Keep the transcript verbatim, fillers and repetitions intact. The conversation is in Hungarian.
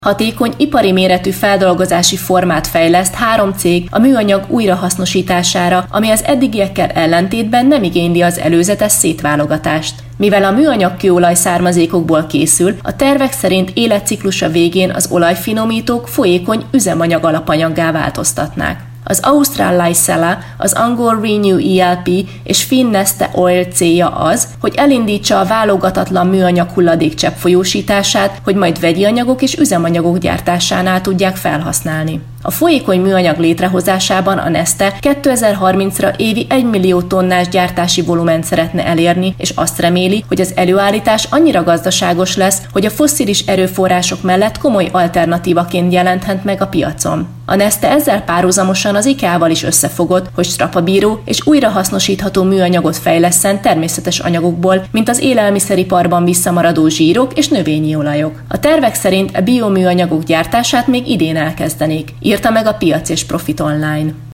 Hatékony ipari méretű feldolgozási formát fejleszt három cég a műanyag újrahasznosítására, ami az eddigiekkel ellentétben nem igényli az előzetes szétválogatást. Mivel a műanyag kőolaj származékokból készül, a tervek szerint életciklusa végén az olajfinomítók folyékony üzemanyag alapanyaggá változtatnák. Az ausztrál Licella, az angol Renew E L P és finn Neste Oil célja az, hogy elindítsa a válogatatlan műanyag hulladék cseppfolyósítását, hogy majd vegyi anyagok és üzemanyagok gyártásánál tudják felhasználni. A folyékony műanyag létrehozásában a Neste kétezer-harmincra évi egymillió tonnás gyártási volument szeretne elérni, és azt reméli, hogy az előállítás annyira gazdaságos lesz, hogy a fosszilis erőforrások mellett komoly alternatívaként jelenthet meg a piacon. A Neste ezzel párhuzamosan az IKEA-val is összefogott, hogy strapabíró és újrahasznosítható műanyagot fejlesszen természetes anyagokból, mint az élelmiszeriparban visszamaradó zsírok és növényi olajok. A tervek szerint a bioműanyagok gyártását még idén elkezdenék, írta meg a Piac és Profit Online.